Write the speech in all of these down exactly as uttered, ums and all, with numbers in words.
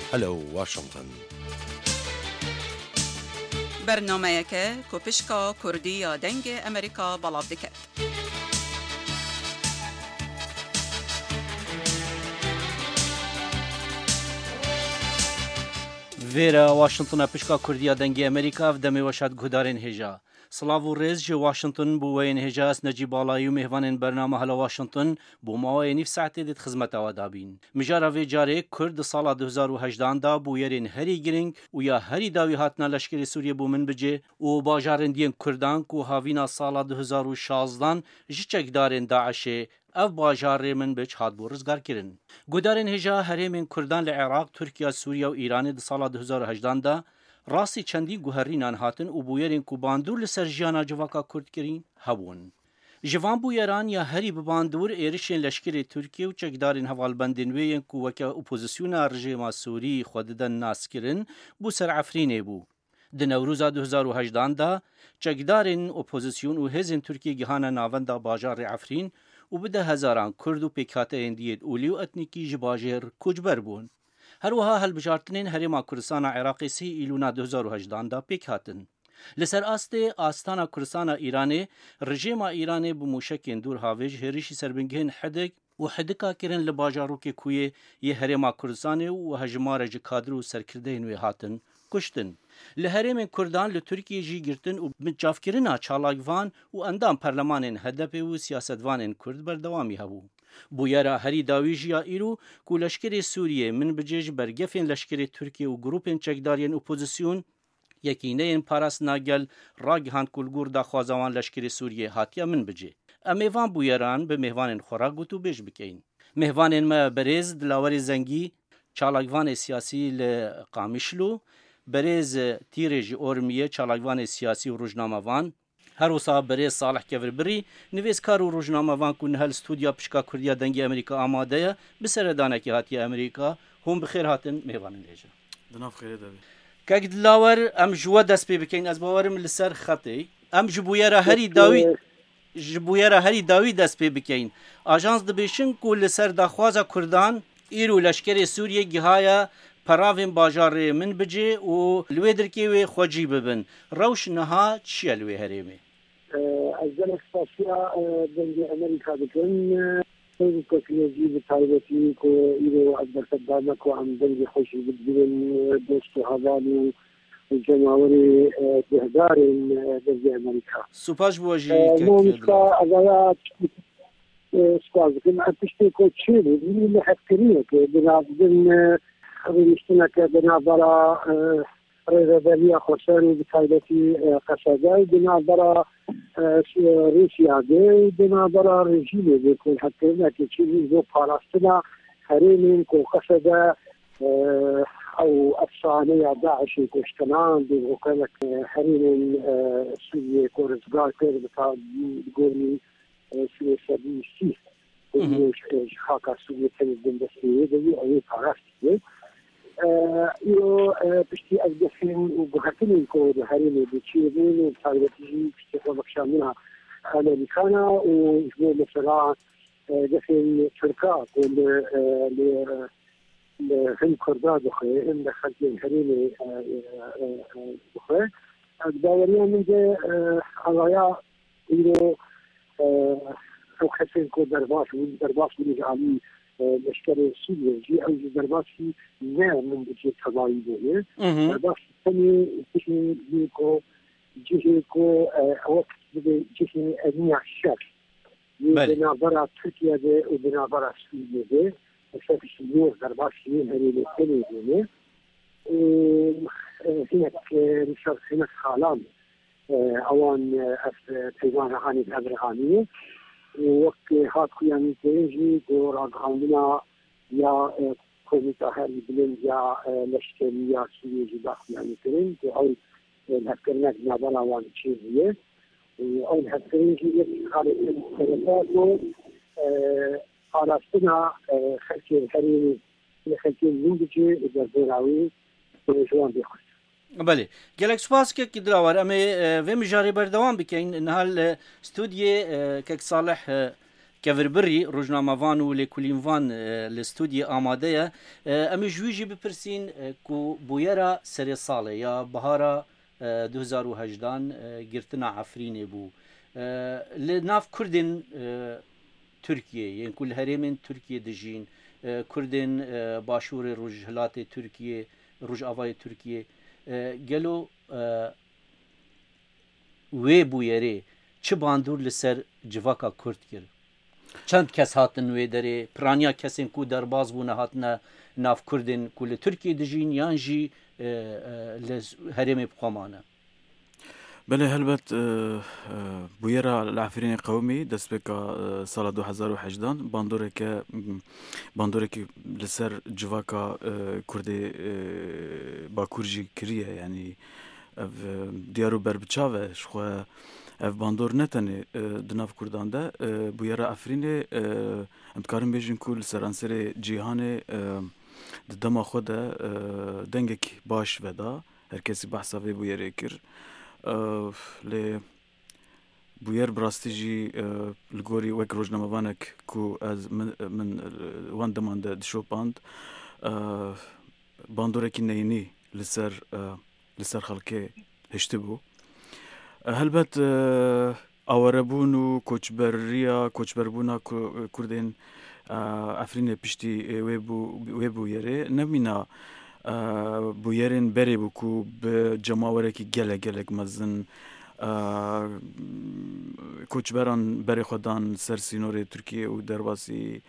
هلو واشنطن. برنامه که کوپشکا کردی یا دنگ امریکا بلاو دکت. ویرا واشنطن پشکا کردی یا دنگ امریکا و دمی وشد گودارین هجا. سلاو و ریز جو واشنطن بو وین هجاس نجیب آلایی و مهوان برنامه هلا واشنطن بو ماوی نیف ساعتی دید خدمت آوادابین. مجارا وی جاره کرد سال دو هزار و هجده دا بو یرین هری گرینگ و یا هری داوی هاتنا لشکر سوریه بو من بجه و باجارن دین کردان کو هاوینا سال دو هزار و شازده جچک دارن داعشه اف باجار من بچ هات بو رزگار کرن. گودارن هجا هرمین کردان لعراق، ترکیه، سوریه و ایران د سال دو هزار و هجده دا راسی چندی گوهرینان هاتن و بویرین کو باندور لسر جیانا جواکا کرد کرین هبون. جوان بویران یا هری بباندور ایرشین لشکر ترکیه و چکدارین حوالبندین وین کو وکا اپوزیسیون رژیم سوری خوددن ناس کرن بو سر عفرینه بو. د نوروز دو هزار و هجده دا چکدارین اپوزیسیون و هزین ترکیه گهانا ناوندا باجار عفرین و بده هزاران کرد و پیکاته اندیت اولی و اتنیکی جباجر کجبر بون. هر وها هل بجارتنین هرما کردستان عراقی سی ایلونا دو هزار و هجده دا پیک هاتن. لسر آسته آستانا کردستان ایرانی رژیم ایرانی بموشکین دور هاویج هریشی سربنگهن حدک و حدکا کرن لباجارو که کوی یه هرما کردستانی و هجمار جکادر و سرکرده نوی هاتن کشتن. لهرم کردان لترکیه جی گرتن و متجافکرنا چالاگوان و اندام پرلمانین هدف و سیاستوانین کرد بردوامی هبو. بویرا هری داویجیا ایرو کو لشکر سوریه من بجیج برگفین لشکر ترکیه و گروپین چکدارین اپوزیسیون یکینین پاراس ناگل راگهاند کلگور دا خوازوان لشکر سوریه هاتیا من بجی. امیوان بویران به مهوانین خورا گوتو بیش بکین. مهوانین ما بریز دلاوری زنگی چالاگوان سیاسی لقامیشلو برز تیرج اورمیه چالاگوان سیاسی و روزنامه‌وان هر وسا برز صالح کفربری نویسکار و روزنامه‌وان کو نهل استودیا پشکا کردیا دنگ امریکا آماده بسردانه کی هاتی امریکا هم بخیر هاتن میوانن دیجا دناف خیر داوی کاک دلاور ام جو دست پی بکین از باورم لسر خطی ام جبویرا هری داوی جبویرا هری داوی دست پی بکین آژانس دبیشن کو لسر داخوازا کردان ایرو لشکر سوریه گهایا پراوین باجار من بجی و لویدرکی و خوجی ببن روش نها چیه لوی هریمی از ذلك فاسیا دنگ امریکا بکن خیلی کسیجی به تایبتی که ایرو از برصدامه که هم دنگ خوشی بگیرن دوست و هوانی جمعوری بهدار دنگ امریکا سپاس بوجی موسا از آیات سپاس بکن اتشتی که چی بود این لحظکریه که بنابراین ريشتنا كبنا برا ريفاليا خوشاني بتايبتي قشاقاي بنا برا روسيا دي بنا برا رجيمي بيكون حتى هناك تشيزي زو باراستنا هريمين كو قشاقا او افشانية داعشي كوشتنان دي وكانك هريمين سوريا كو رزقار كير بتاقوني سوريا سبي سيف خاكا سوريا تاني بندسية دي او باراستي ایرو پشتی از دفین و بحثنی که دهانی بچیدن و تاریخی پشتی خودشامنا امریکانا و جو مثلا دفین ترکا کل ل هم کرداد بخیر هم دخلتین هرینی بخیر داوریان میگه آیا ایرو فوقشین که درباش و درباش میگه علی لشکر سوریه جی او درباسی نه من بجی تبایی بوده درباسی تنی جیشی بیکو جیشی کو وقت بده جیشی انیا شک بنا برا ترکیه ده و بنا برا سوریه ده شکش نور درباسی هری تنی بوده هناك نشر هناك خالان اوان اف تيوان هاني الابرهانيه وقت هات كيان تيجي دور عندنا يا كوميتا هاري بلند يا لشكرية سورية داخل يعني كريم أو الهكرناك نابلا وان تشيزية أو الهكرين جي خارج الخلافات عرفتنا خلكي الحريمي خلكي اللوجي الدردراوي جوان بيخص بله گلک سپاس که کی دراور اما و مجاری بردوام بکن نهال استودیو که صالح كفربري روجنامه فان و لكولين فان الاستوديو آماده ام جويجي بپرسين كو بويرا سري صاله يا بهارا دو هزار و هجده گرتنا عفريني بو لناف كردن تركيا يعني كل هرمين تركيا دجين كردن باشور روجهلات تركيا روج آوای ترکیه گلو وی بویری چه باندور لسر جواکا کرد کرد چند کس هاتن وی داره پرانیا کسین کو درباز بونه هاتن ناف کردن کل ترکیه دجین یان جی هرم بقامانه بله هلبت بویرا العفرین قومی دست بکا سال دو هزار و هجده باندوره که باندوره که لسر جواکا کردی باکورجی کریه یعنی دیارو بربچاوه شخواه اف باندور نتنه دناف کردان ده بویرا عفرین امتکارم بیجن کل سرانسر جیهان دما خود دنگک باش ودا هر کسی بحثا وی بویره کر ل بویر براستی جی لگوری وک روزنامه وانک کو از من من وان دمان ده شوپاند باندوره کی نینی لسر لسر خلکه هشته بو هلبت آوربون و کوچبریا کوچبربونا کردین افرین پشتی ویبو ویبو یره نمینا بویرین بری بکو به جماوره کی گله گله مزن کوچبران بری خودان سر سینور ترکیه و درواسی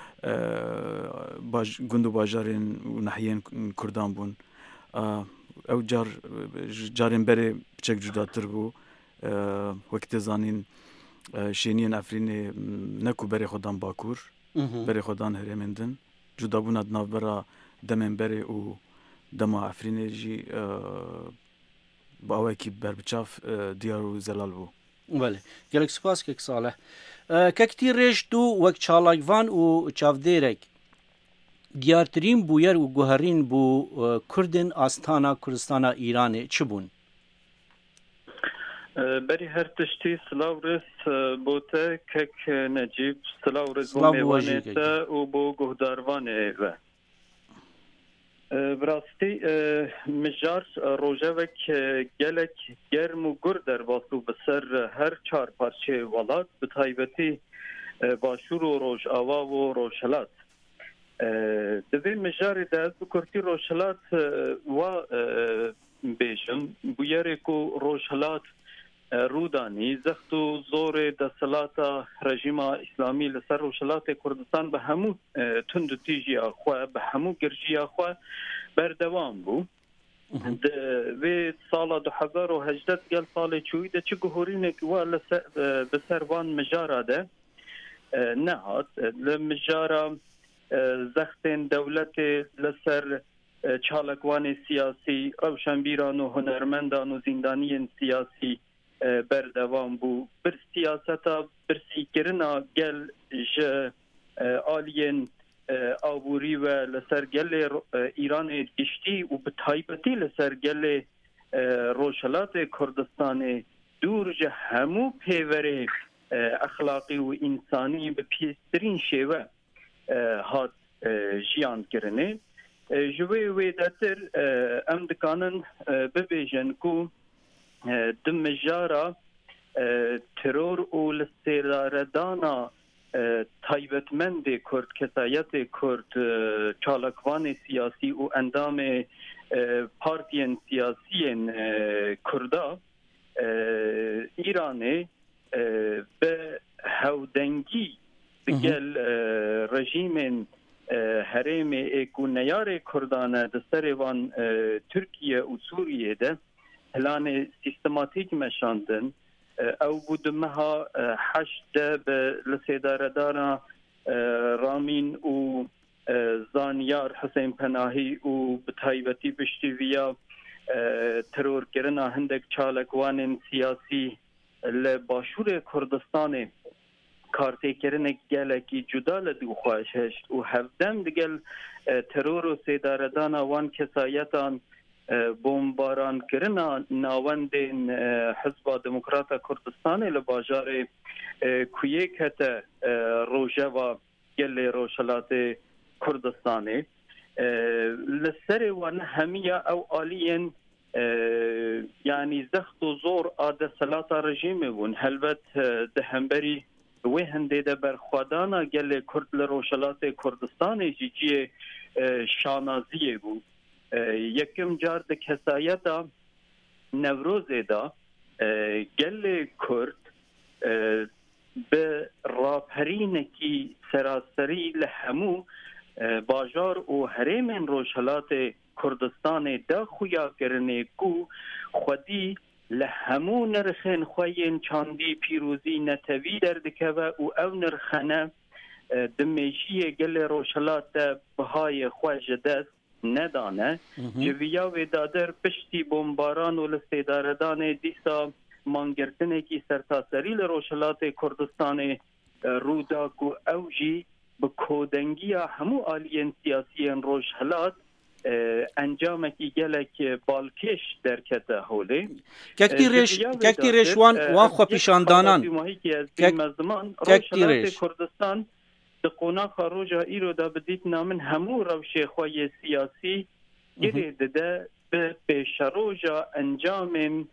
باج گندو باجارین و نحیین کردان بون او جار جارین بری بچک جداتر بو وقت زانین شینین افرین نکو بری خودان باکور بری خودان هرمندن جدا بون ادناف برا دمن بری و دما عفرینه جی با اوه کی بربچاف دیارو زلال بو بله گلک سپاس که صالح که کتیر ریش دو وک چالاکوان و چاودیرک دیارترین بویر و گوهرین بو کردن آستانا کردستانا ایرانه چه بون؟ بری هر تشتی سلاو رس بوته کک نجیب سلاو رس بو میوانیتا و بو گهداروانه و براستی مجار روژوک گلک گرم و گر در واسو بسر هر چار پارچه ولات به تایبتی باشور و روژ آوا و روشلات دوی مجار داد بکرتی روشلات و بیشم بویره کو روشلات رودانی زخت و زور دستلاتا رژیم اسلامی لسر روشلات کردستان به همو تند تیجی آخوا به همو گرجی آخوا بردوام بو و سال دو هزار و هجده گل سال چویده چه گهورینه که و بسر وان مجارا ده نهاد لمجارا زختین دولت لسر چالکوان سیاسی روشنبیران و هنرمندان و زندانیان سیاسی بردوام بو بر سیاستا برسی کرنا گل ج آلین آبوری و لسر گل ایران گشتی و به تایبتی لسر گل روشلات کردستان دور جه همو پیوره اخلاقی و انسانی به پیسترین شیوه هات جیان کرنه جوی ویدتر ام دکانن ببیجن کو دم مجارا ترور و لسیراردانا تایبتمند کرد کسایت کرد چالکوان سیاسی و اندام پارتین سیاسی کردا ایران به هودنگی بگل رژیم هرم اکو نیار کردانه دستر وان ترکیه و سوریه ده پلان سیستماتیک مشاندن او بودمها حشد به لسیداردارا رامین و زانیار حسین پناهی و بتایبتی بشتیویا ترور کرنا هندک چالکوان سیاسی لباشور کردستان کارتی کرنه گلکی جدا لدو خواهش هشت و هفدم دگل ترور و سیداردانا وان کسایتان بمباران کرنا ناوندین حزب دموکرات کردستان لباجار کویه کت روجوا گل روشلات کردستانه لسر وان همیا او آلین يعني زخت وزور آده سلاطة رژیم بون هلبت دهنبری و هنده ده برخوادانا گل کرد لروشلات کردستان جیجی شانازیه بون یکم جار ده کسایتا نوروز دا گل کرد به راپرینکی سراسری لهمو باجار و هرمن روشلات کردستان دا خویا کرنه کو خودی لهمو نرخن خوین چاندی پیروزی نتوی دردکه و او نرخنه دمیشی گل روشلات بهای خواج دست ندانه جویا و دادر پشتی بمباران و لستیداردان دیسا مانگرتنه کی سرتاسری لروشلات کردستان رودا کو اوجی به کودنگی همو آلین سیاسی روشلات انجام کی گلک بالکش درکته هوله کتی رش کتی رش وان وان خو پیشاندانان کتی رش کردستان دقونا خروجا ایرو دا بدیت نامن همو روش خوی سیاسی گرید ده به پیشروجا انجام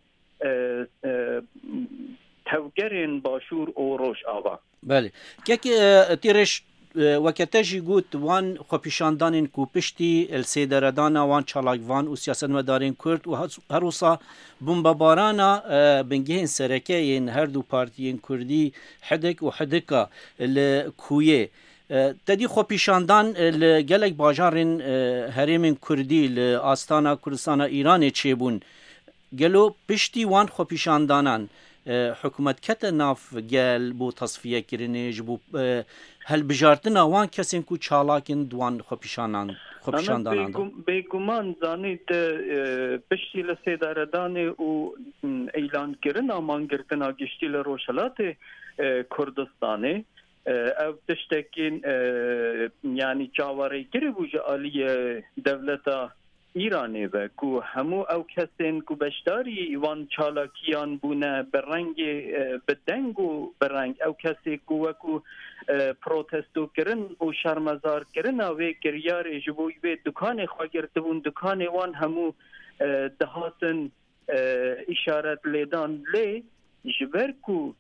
توگرین باشور او روش آوا بله کتی تیرش وکتجی گوت وان خو پیشاندانین کو پشتی السیدردانا وان چالاگوان و سیاستمدارین کرد و هر وسا بمبارانا بنگهن سرکین هر دو پارتیین کردی حدک و حدکا لکویه تدی خو پیشاندان لگلک باجارین هرمین کردی لاستانا کردستان ایران چیبون گلو پشتی وان خو پیشاندانان حکومت کت ناف گل بو تصفیه کرنه جبو هل بجارتنا وان کسین کو چالاکن دوان خو پیشاندان خو پیشاندانان بیگمان زانید پشتی لسیداردان او اعلان کرنا مانگرتنا گشتی لروشلات کردستانه او تشتکین یعنی چاواری کری بوجه آلی دولتا ایرانی و کو همو او کسین کو بشداری وان چالاکیان بونه برنگ بدنگ و برنگ او کسی کو وکو پروتستو کرن و شرمزار کرن و گریار جبوی و دکان خواه گرتبون دکان وان همو دهاتن اشارت لیدان لی جبر کو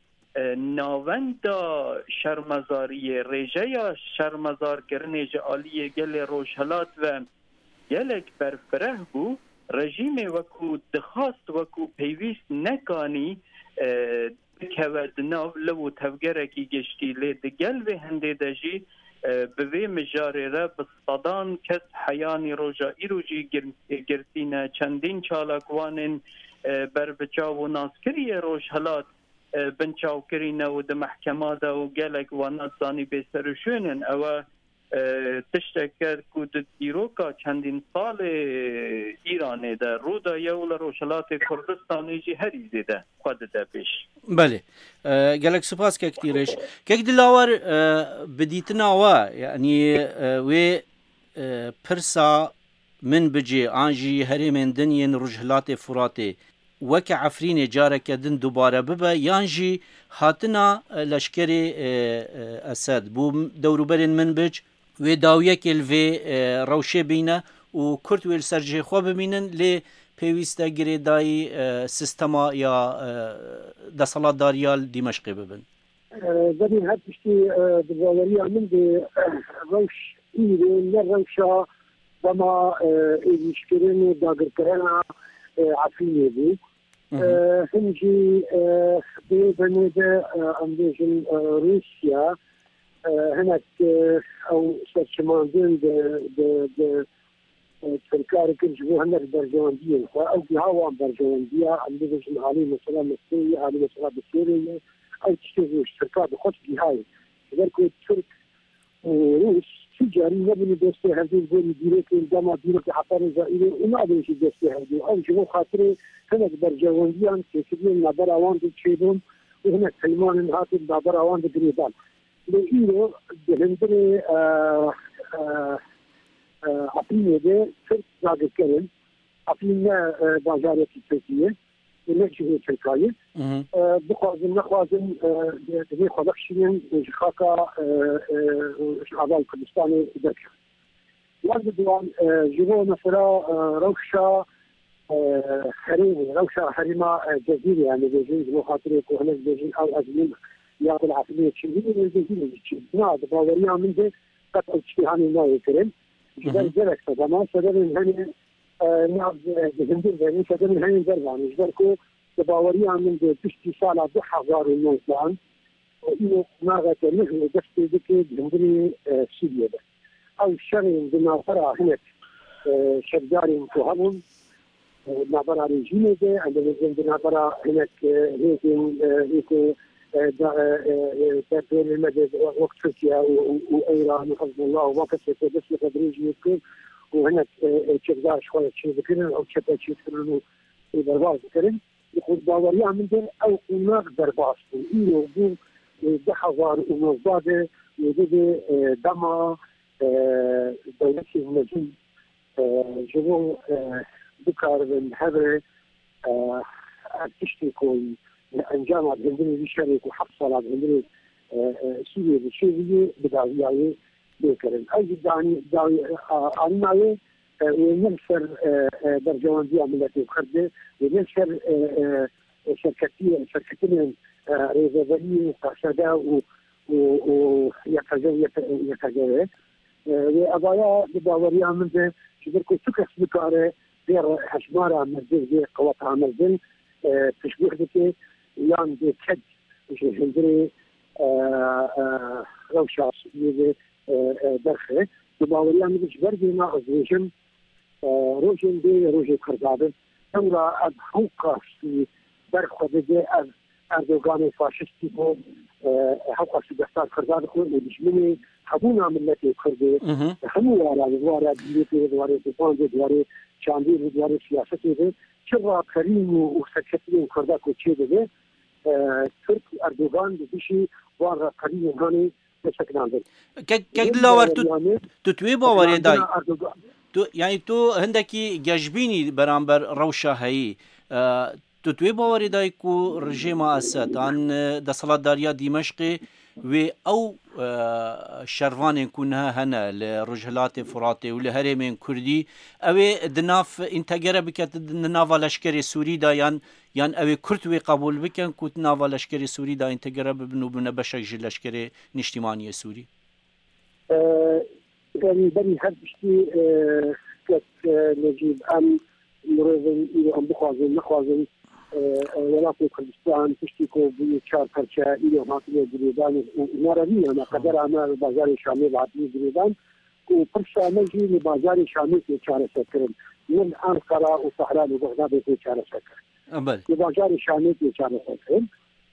ناوندا شرمزاری ریجه یا شرمزار کرن جعالی گل روشهلات و گلک برفره بو رژیم وکو دخواست وکو پیویست نکانی دکوید ناو لو تفگرکی گشتی لی دگل و هنده دجی بوی مجاره را بستادان کس حیانی روژا ایروجی گرسینه چندین چالاکوانین بر بچاو و ناسکری روشهلات بنچاو کرینه و ده محکمه ده و گلک وانات زانی بیسرشونن او تشتکر که ده دیروکا چندین سال ایرانه ده رو ده یول روشلات کردستانی جی هریزی ده خود ده پیش بله گلک سپاس که کتیرش که دلاور بدیتنا و یعنی و پرسا من بجی آنجی هری من دنین رجحلات فراته وک عفرین جارک دن دوباره ببه یانجی هاتنا لشکری اسد بو دوروبرین من بج و داویک الوی روشه بینه و کرد ویل سرجه خواه ببینن لی پیوسته گریدای سیستما یا دستالات داریال دیمشقی ببین ببین هر پشتی دوباری من به روش ایره نه روشا بما ایشکرین داگرکرنا عفرینه بود هنجي بنيدا أمريكان روسيا هناك أو سرشماندين د د د تركار كنجبو هناك برجواندية أو بهاوان برجواندية أمريكان علي مثلا مسيري علي مثلا بسيري أو تشتغل تركار بخط بهاي ذلك الترك روس تجاري نبني دوستي هذه الزول ديريك الجامعة ديريك حطار زائري وما أدري شو دوستي هذه أو جمو خاطري هناك برجوانديان كثيرين نابر أوان تشيدهم وهناك حلمان هاتف نابر أوان تقريبان لإيرو دهندري عقلية ده ترك زاقر كرن عقلية بازارية تركية نجي تركاي بخوازن نخوازن دبي خلقشين خاكا شعبان كردستاني ذكر وارد دوان جيبو مثلا روشا حريمي روشا حريمة جزيرة يعني بيجي بخاطرك وهنا بيجي أو أزمين يا العقلية تشيلين الجزيرة تشيل نعم باوريا من ده قد اجتهاني ما يكرم جبال جلك فما سبب هني نعم بهندر بني سبب هني دربان جبالكو باوريا من ده تشتي سالة ده حضار النوصان وإنه ما غير نحن دفتي ذكي بهندري سوريا ده أو شغل بناظرة هناك شجاري متوهمون نظرة رجيمة ده عندما بناظرة هناك هيك هيك تابعين المدى وقت تركيا وإيران وحزب الله ووقت بس لقدريج يذكر وهناك شجار شوية شيء ذكرن أو شبه شيء ذكرن درباس ذكرن يقول باوريا من ده أو قناق درباس إيرو بو ده حضار وموضوع يجب دما دولتي المجيد جبو بكار من هذا تشتكون أنجام عندنا بشريك وحصل عندنا سوريا بشيء بداية بكرن أي دعني دعني أنا وننشر برجوان دي عملتي بخدة وننشر شركتين شركتين ريزابيين قصدا و ويتجاوز يتجاوز وأضايا بداوريا من ده شبكة سكس بكارة غير حشمارة مرزل غير قواتها مرزل تشبيه ذكي يان دي كد وش هندري روشاس يدي درخه بداوريا من ده شبردي ما أزوجم روجن دي روجي كردابه ثورة أد حوقة في درخه دي أردوغان فاشستي بو حوقة في دستار كردابه ودشمني حبونا ملتي كردي همو وارا وارا ديتي وارا ديبان وارا چاندی وارا سیاستی ده چرا کریم و سکتری کرده کو چه ده ترک اردوغان بشی وارا کریم هانی بسکننده که که دلاور تو تو توی باوری دای تو یعنی تو هندکی گجبینی برانبر روشا هایی تو توی باوری دای کو رژیم اسد آن دسالتداریا دمشق و او شروان كونها هنا لرجلات فراتي ولهرمين كردي او دناف انتجر بكت دناف لشكري سوري دا يان يان او كرت وي قبول بكن كوت ناف لشكري سوري دا انتجر بنو بن بشج لشكري نشتماني سوري يعني بني هربشتي كت نجيب ام مرزن ام بخوازن نخوازن ولاتی کردستان پشتیکو بی چهار پرچه ایو ماتی گریدان ناروی اما قدر عمل بازار شامی بعدی گریدان و پرچه مجی بازار شامی که چهار سکرن من انقره و صحرا و بغداد که چهار سکرن. بله. بازار شامی که چهار سکرن.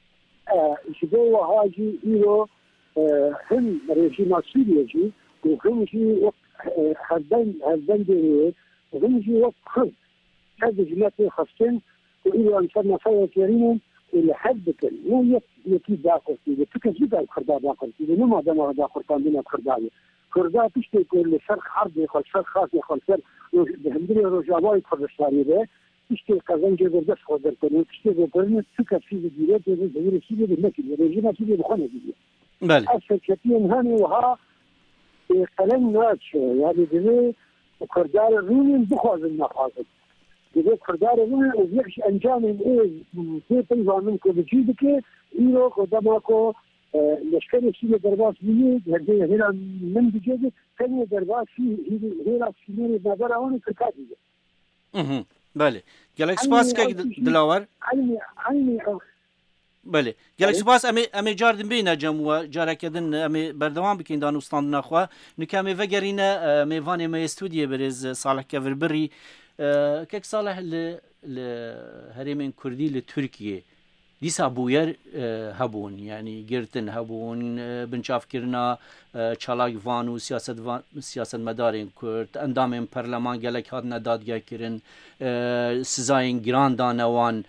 شده و هاجی ایو هم رژیم سوریه جی و هم جی وقت هردن هردن دیه و هم جی وقت خرد. هذا جماعة خاصين وإذا أنشرنا فيها كريم اللي حدك مو يكي داخل فيه تكذب الخرداء داخل فيه نما دما داخل كان بنا الخرداء خرداء تشتي كل شرق حرب يخل شرق خاص يخل شرق بهندري رجعوا يدخل الشارع ده تشتي قزان جبر بس خدر كنو تشتي بقرن تكذب فيه الديرات يزيد فيه بالمكي الرجيم فيه بخانة دي بله أصل كثير هني وها قلم ناتش يعني ده وخرداء الرومين بخاز النقاط دیگه کردار اون از یکش انجام این سه پیزا من که بچیده که این رو قدما که لشکر سوی درباس بیه هرده هیرا من بجده تنی درباس هیرا سیمیر نظر آن کرکا دیگه بله گلک سپاس که دلاور عینی عینی بله گلک سپاس امی امی جاردن بین جمع جارا کردن امی بردوام بکن دانو ستاند نخوا نکامی وگرینه میوانی می استودیه برز صالح کفر بری كيك صالح لهرمين كردي لتركيا ديسا بوير هبون يعني جرتن هبون بنشاف كرنا چالاك وانو سياسة وان سياسة مدارين كرد اندامين برلمان جلك هاد ندادگا كرن سزاين جران دانوان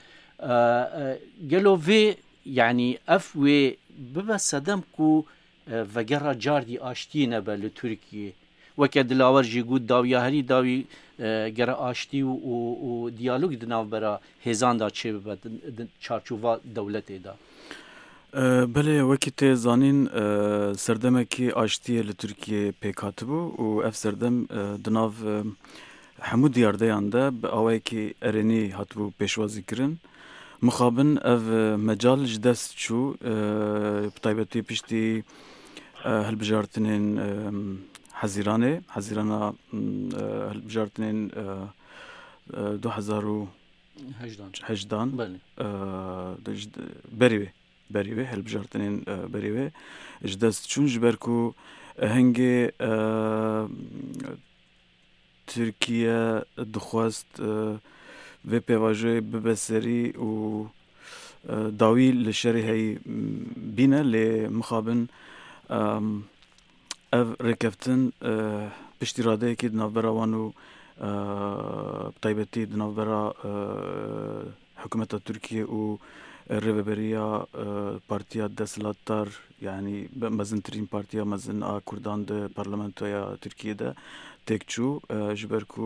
قالوا في يعني افوي ببا صدمكو وقرا جاردي اشتينا لتركيا وەکە دلاوەر ژی گوت داویە هەری داوی گەرە ئاشتی و و دیالوگ دناوبەرە هێزاندا چێ ببە چارچوڤا دەولەتێدا. بله وەکی تێ زانین سەردەمێکی ئاشتیە لە تورکیە پێک هاتبوو و ئەف سەردەم دناو هەموو دیاردەیان de bi awayekî erênî hatibû pêşwazîkirin. Mixabin ev mecal ji dest çû bi taybetî piştî hilbijartinên hezîranê hezîrana hilbijartinên du hezar û hejdan berî wê berî wê hilbijartinên berî wê ji dest çûn ji ber ku hingê Türkiye dixwast vê pêvajê bibe serî û dawî li şerê heyî bîne lê mixabin ev rêkeftin piştî radeyekî di navbera wan û taybetî di navbera hikûmeta Tirkiye û rêveberiya Partiya Desthilatdar yanî mezintirîn partiya mezin a Kurdan di parlamentoya Tirkiye'de têk çû ji ber ku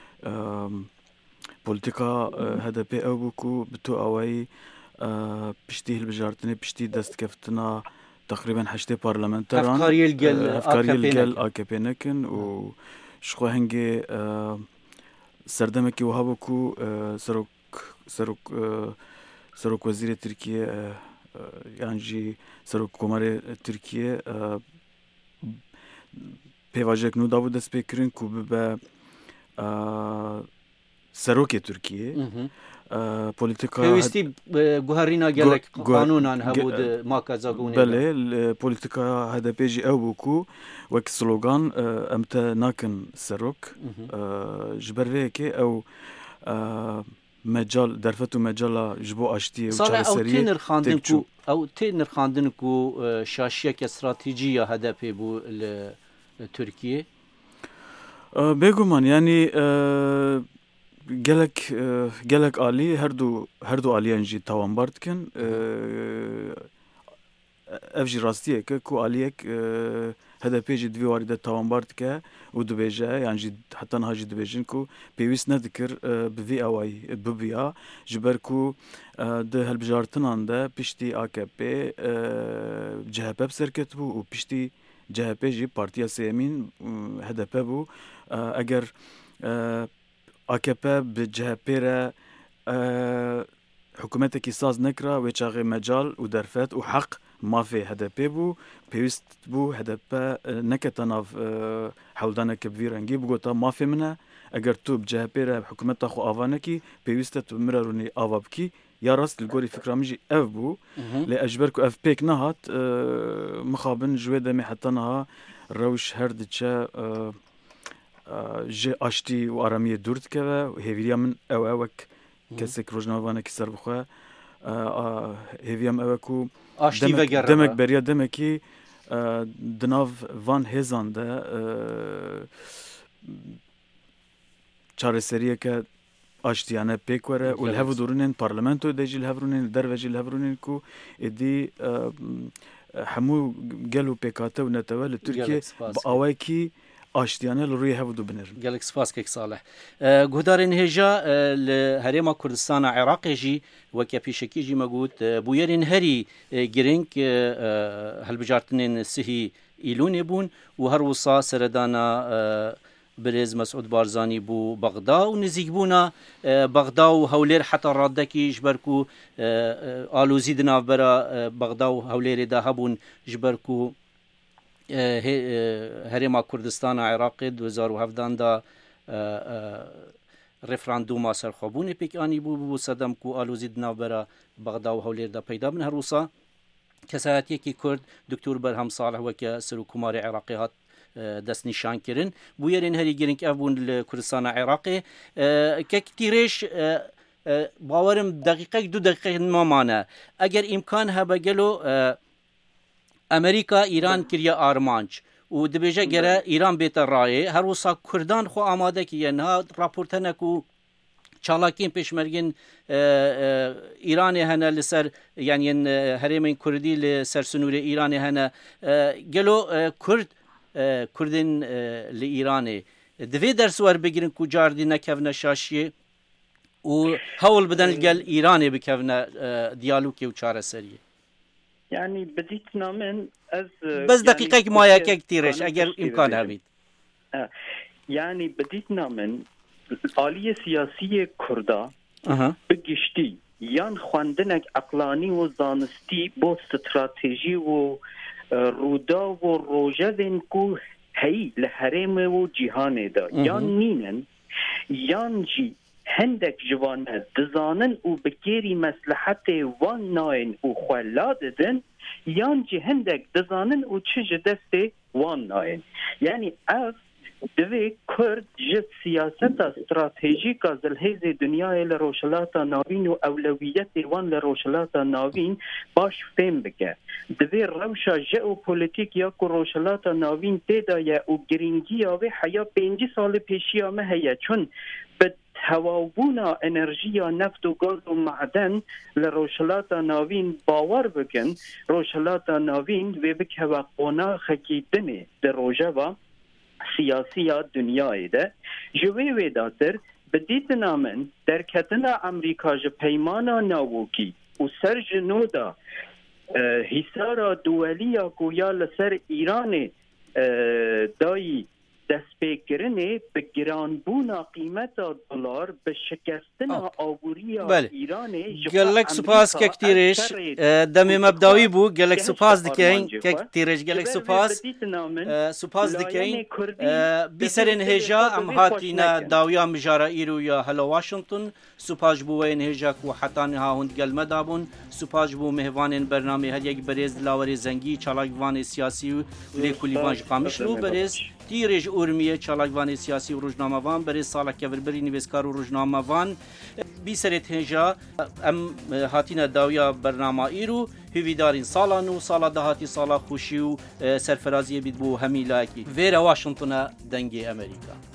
polîtika H D P ew bû ku bi tu awayî piştî hilbijartinê piştî destkeftina teqrîben heştê parlamenteran efkariyê gel A K P nekin û ji xwe hingê serdemekî wiha bû ku serok serok Serokwezîrê Tirkiye yan jî Serokkomarê Tirkiye pêvajek nû dabû dest pêkirin ku bibe serokê Tirkiye polîtika pêwîstî guherîna gelek qanûnan hebû di maka zagûnê belê polîtika H D P jî ew bû ku wek slogan em te nakin serok ji ber vê yekê ew mecal derfet û mecala ji bo aştiyê û çareseriyê nirxandin ku ew tê nirxandin ku şaşiyeke stratîjî ya H D P bû li Tirkiye bêguman yanî gelek gelek alî her du her du aliyan jî tawanbar dikin ev jî rastiyeke ku aliyek H D P jî divê warî de tawanbar dike û dibêje yan jî heta niha jî dibêjin ku pêwîst nedikir bi vê awayî bibiya ji ber ku di hilbijartinan de piştî A K P C H P bi serketibû û piştî C H P jî Partiya Sêyemîn H D P bû eger A K P bi C H P re hikûmetekî saz nekira wê çaxê mecal û derfet û heq mafê H D P bû pêwîst bû H D P neketa nav hewldaneke bi vî rengî bigota mafê min e eger tu bi C H P re hikûmeta xwe ava nekî pêwîst e tu min re rûnê ava bikî ya rast li gorî fikra min jî ev bû lê ez ji ber ku ev pêk nehat mixabin ji wê demê heta niha rewş her diçe ji aştî û aramiyê dûr dikeve hêvîriya min ew e wek kesek rojnamevanekî ser bixwe hêviya min ew e ku demek beriya demekî di nav van hêzan de çareseriyeke aştiyane pêk were û li hevdûrûnên parlamentoyê de jî li hevrûnên li derve jî li hevrûnên ku êdî hemû gel û pêkhate û netewe li Tirkiye bi awayekî aştiyane li rûyê hevdû binirin. Gelek spas kek salih. Guhdarên hêja li Herêma Kurdistana Iraqê jî weke pêşekî jî me got bûyerên herî giring hilbijartinên sihî îlûnê bûn û her wisa seredana Birêz Mesûd Barzanî bû Bexda û nizîkbûna Bexda û Hewlêr heta radekî ji ber ku alozî di navbera Bexda û Hewlêrê de hebûn ji ber ku Herêma Kurdistana Iraqê du hezar û hevdan da referandûma serxwebûnê pêk anî bû bû sedem ku alozî di navbera Bexda û Hewlêr de peyda bin her wisa kesayetiyekî Kurd Diktor Berhem Salih weke Serokkomarê Iraqê hat destnîşan kirin bûyerên herî giring ev bûn li Kurdistana Iraqê kek tîrêj bawerim deqîqek du deqîqek mamane eger îmkan hebe gelo Amerîka İran kiriye armanc û dibêje gere İran bête rayê her wisa Kurdan xwe amade kiye niha raportenek û çalakiyên pêşmergên İranê hene li ser yani herêmên Kurdî li ser sunûrê İranê hene gelo Kurd کردین لإيراني دوی درس ور بگیرن کو جاردی نکونا شاشیه و هول بدن الگل ایرانی بکونا دیالوگی و چاره سریه يعني بديتنا من از بس دقيقة يعني ما ياك كتيرش اگر امكان هبيد يعني بديتنا من آلية سياسية كردا اها بگشتي يان خواندنك عقلاني و زانستي بو استراتيجي و رودا و روجدن كو هي لحرم و جهان دا يان نينن يان جي هندك جوانه دزانن و بكيري مصلحت وان ناين و خلاد دن يان جي هندك دزانن و چج دست وان ناين يعني اف دوی کرد جد سیاست استراتژیک از الهیز دنیای لروشلات ناوین و اولویت وان لروشلات ناوین باش فهم بکه دوی روشا ژئوپلیتیک یا روشلات ناوین تیدا یا او گرینگی یا و حیا پنج سال پیشی ما هيا چون به تواوبونا انرژی یا نفت و گاز و معدن لروشلات ناوین باور بکن روشلات ناوین و بکه و قونا خکیدنه در روژه و سیاسی دنیای ده جوی ویداتر بدیتنا من در کتنا امریکا ج پیمانا ناوکی و سر جنودا حسارا دولیا گویا لسر ایران دایی دست پیکرنه به گرانبونا قیمت دلار به شکستن آوری ایران گلک سپاس که کتیرش دم مبداوی بو گلک سپاس دکین که کتیرش گلک سپاس سپاس دکین بیسرین هجا ام هاتینا داویا مجارا ایرو یا هلا واشنطن سپاس بو وین هجا کو حتی نها هند گل مدابون سپاس بو مهوان برنامه هر یک بریز دلاوری زنگی چالاکوان سیاسی لیکولیوان قامشلو بریز تیرج اورمیه چالاکوان سیاسی و روزنامه‌وان برای سال که بری نویسکار و روزنامه‌وان بیسرت هنجا ام هاتینا داویا برنامه ایرو هویدارین سالا نو سالا دهاتی سالا خوشی و سرفرازی بید بو همیلاکی ویرا واشنطن دنگی امریکا